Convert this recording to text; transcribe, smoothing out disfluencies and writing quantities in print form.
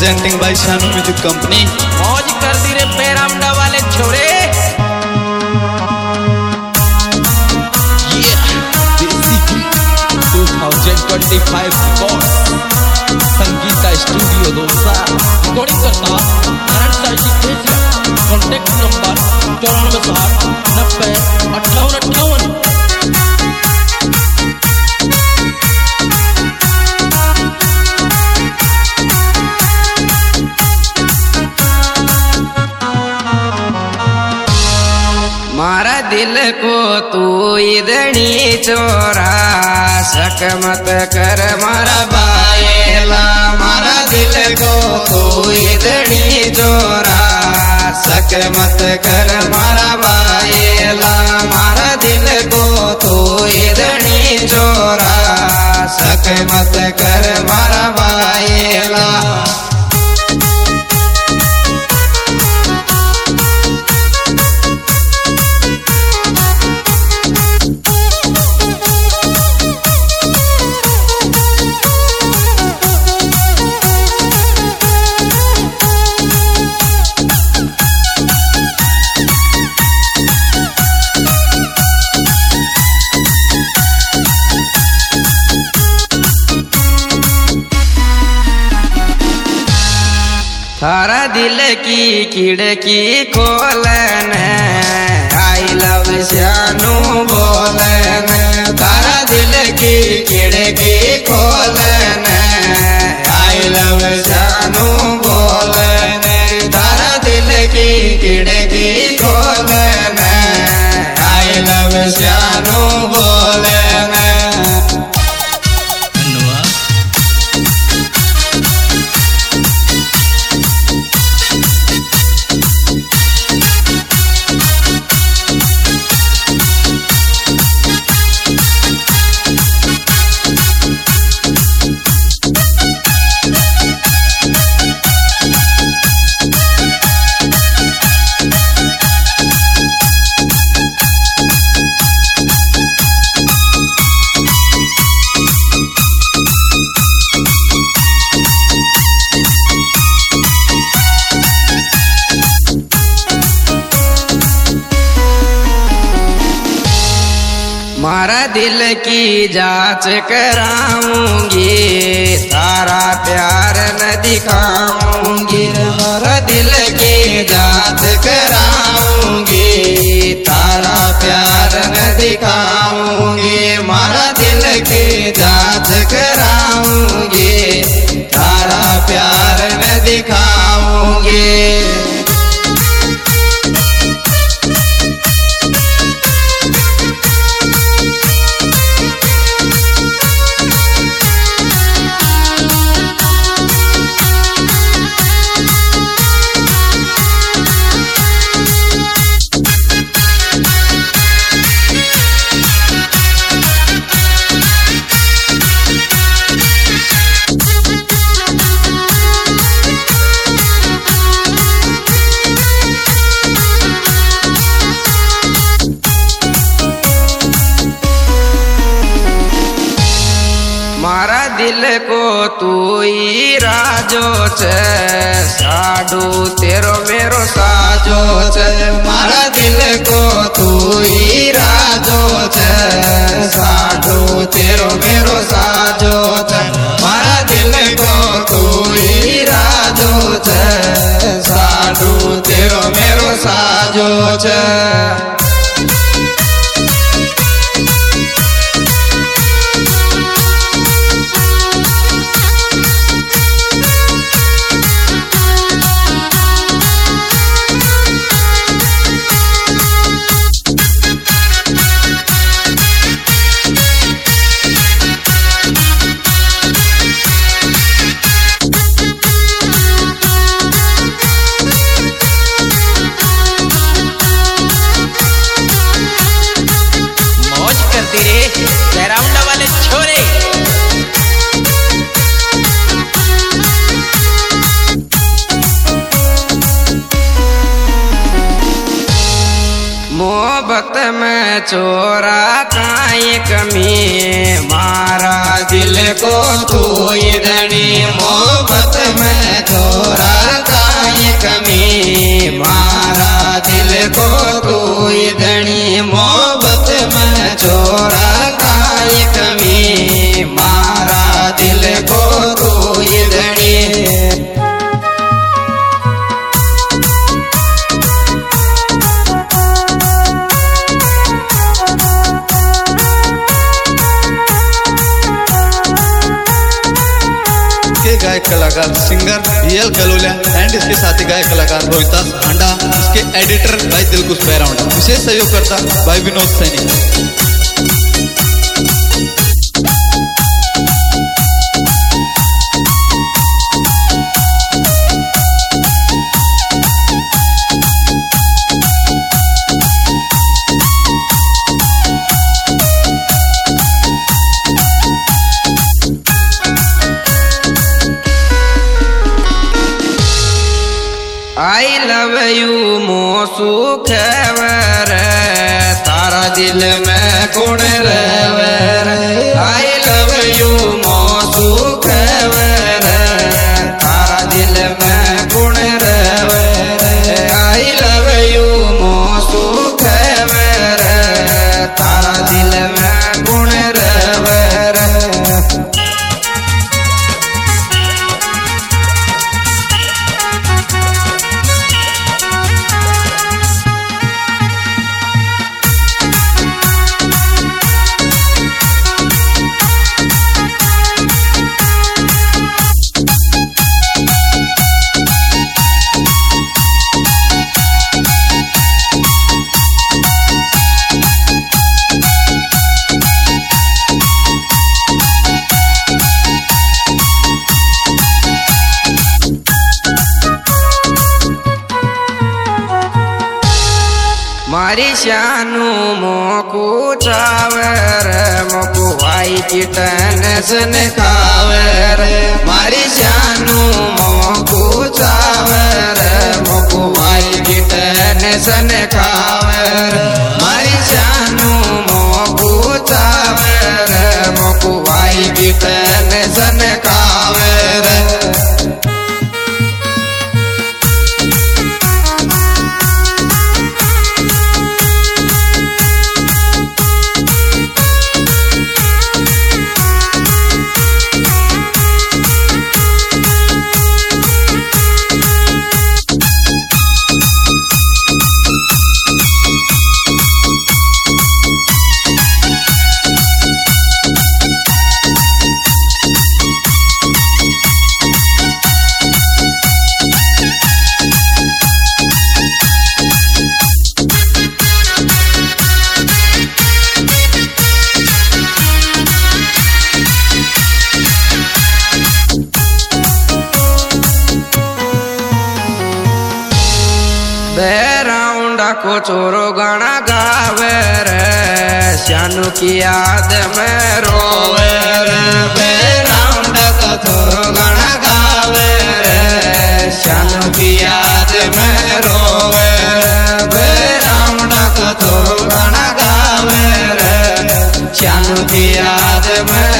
Presenting by Shanu music company. मौज कर दी रे पैरामडा वाले छोरे। देसी 2025 record Sangeeta studio Dausa. Recording करता नारायण साइजी केसरिया। Contact number 9460905858। मारा दिल को तू इदनी चोरा शक मत कर मारा बाएला। मारा दिल को तू इदनी चोरा शक मत कर मारा बाएला। मारा दिल को तू इदनी चोरा शक मत कर मारा बाएला। थारा दिल की खिड़की खोलन आई लव शानू बोलन। थारा दिल की खिड़की खोलन आई लव शानू बोलन। थारा दिल की खिड़की खोलन आई लव शानू बोलन। मारा दिल की जांच कराऊंगी तारा प्यार न दिखाऊंगी। मारा दिल की जांच कराऊंगी तारा प्यार न दिखाऊंगी। मारा दिल की जांच कराऊंगी तारा प्यार न दिखाऊंगी। मारा दिल को तू ही राजो छ साडू तेरो मेरो साजो छ। मारा दिल को तू ही राजो छ साडू तेरो मेरो साजो छ। मारा दिल को तू ही राजो छ साडू तेरो मेरो साजो छ। मोहब्बत में चोरा काई कमी मारा दिल को तू धनी मोहब्बत में चोरा काई कमी मारा दिल को तू धनी मोहब्बत में चोरा काई कमी मारा दिल को तू धनी गायक कलाकार सिंगर रियल गलोलिया एंड इसके साथी गायक कलाकार रोहितास हांडा, इसके एडिटर भाई दिलकुश बैराउंडा, विशेष सहयोग करता भाई Vinod Saini. I love you मोसू खबर तारा दिल में कौन रवर आई लव यू मोसू खबर तारा दिल में कौन रवर आई लव यू मोसू खबर तारा दिल में कौन रवर मारी शानू मोकू चावर मोकू आई चिटन सन खावर मारी शानू मोकू चावर मोकू आई चिटन सन खावर मारी शानू मोकू चावर मोकू आई चिटन सन खावर बैराउंडा को चोरो गाना गावे रे शानू की याद में रोवे रे बैराउंडा को चोरो गाना गावे रे शानू की याद में रोवे रे बैराउंडा को चोरो गाना गावे रे शानू की याद में